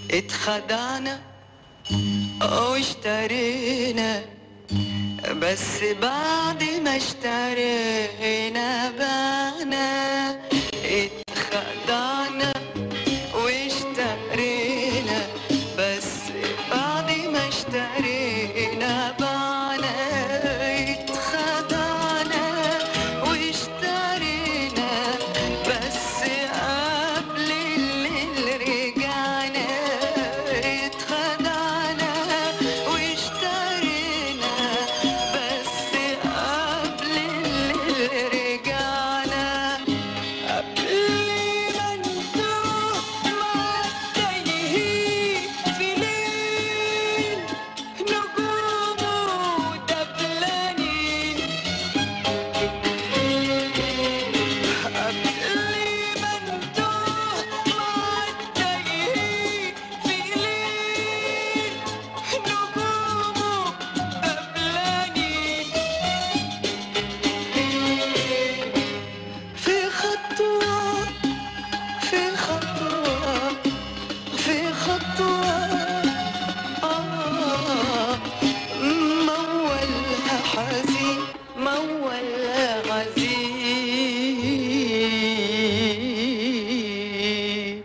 اتخدعنا واشترينا، بس بعد ما اشترينا بعنا. اتخدعنا واشترينا، بس بعد ما اشترينا بعنا. اتخدعنا واشترينا، بس قبل الليل رجعنا. اتخدعنا واشترينا، بس قبل الليل رجعنا. قبل ما نتوه مع التايهين في ليل نجومه دبلانين. قبل ما نتوه مع التايهين في ليل نجومه دبلانين. في خطوة في خطوة في خطوة مولها حزين مولها غزين.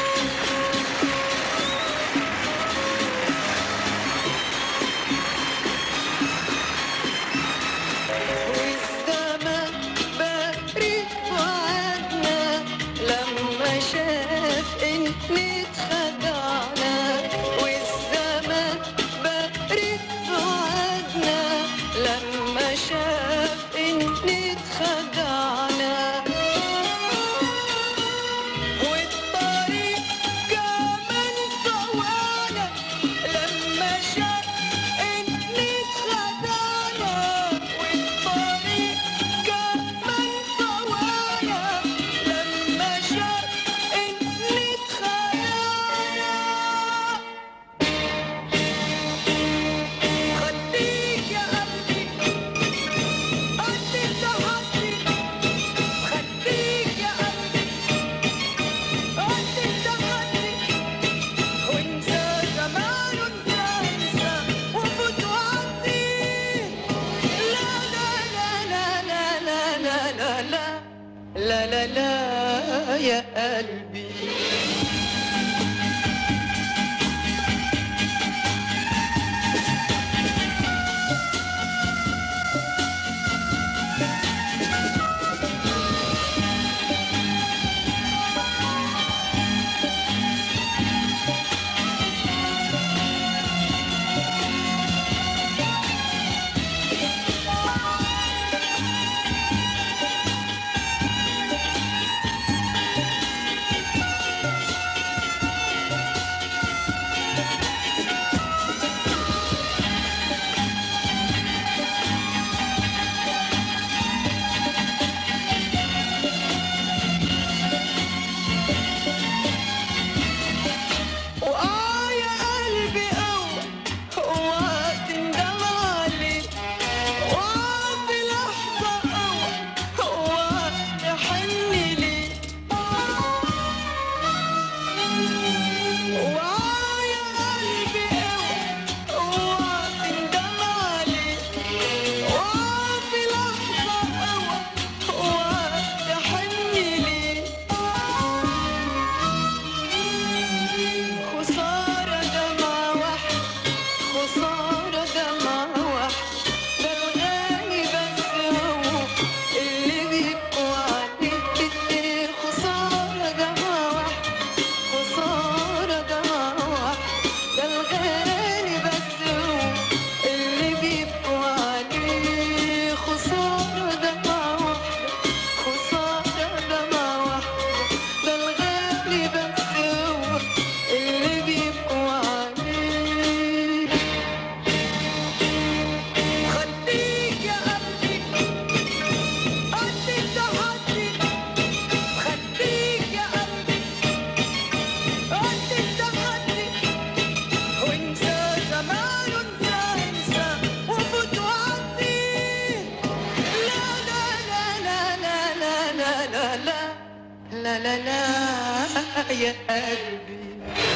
والزمن بارد وعدنا لما شاف إني اتخدعنا. والزمن بارد وعدنا لما شاف إني اتخدعنا. والطريق كمان طوانا لما شاف إني اتخدعنا. والطريق كمان طوانا لما شاف إني اتخدعنا. خليك يا قلبي قد التحدي، خليك يا قلبي قد التحدي. وانسى زمان انسى وفوت وعدي. لا لا لا لا لا لا لا لا لا لا لا يا قلبي. يا قلبي اوعى تندم عليك. في لحظة اوعى تحن ليك. يا قلبي اوعى تندم عليك. في لحظة اوعى تحن ليك. خسارة دمعة واحدة، خسارة دمعة واحدة. ده الغالي بس هو اللي بيبقوا عليك. خسارة دمعة واحدة، خسارة دمعة واحدة. ده الغالي بس هو اللي بيبقوا عليه. خسارة دمعة واحدة، خسارة دمعة واحدة. ده الغالي بس هو اللي بيبقوا عليه. خليك يا قلبي قد التحدي، خليك يا قلبي قد التحدي. وانسى زمان انسى وفوت وعدي. لا لا لا لا لا لا لا لا لا لا لا يا قلبي.